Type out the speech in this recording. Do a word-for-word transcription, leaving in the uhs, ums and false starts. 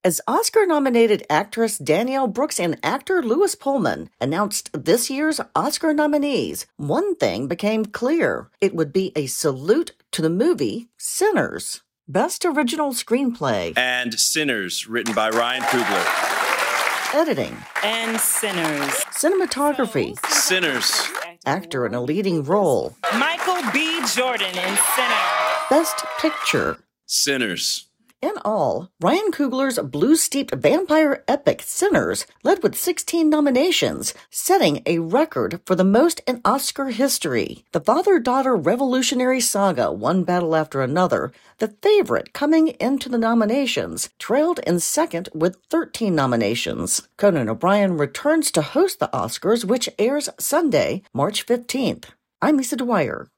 As Oscar-nominated actress Danielle Brooks and actor Louis Pullman announced this year's Oscar nominees, one thing became clear. It would be a salute to the movie Sinners. Best Original Screenplay. And Sinners, written by Ryan Coogler. Editing. And Sinners. Cinematography. Sinners. Actor in a leading role. Michael B. Jordan in Sinners. Best Picture. Sinners. In all, Ryan Coogler's blue-steeped vampire epic Sinners led with sixteen nominations, setting a record for the most in Oscar history. The father-daughter revolutionary saga, one battle after another, the favorite coming into the nominations, trailed in second with thirteen nominations. Conan O'Brien returns to host the Oscars, which airs Sunday, March fifteenth. I'm Lisa Dwyer.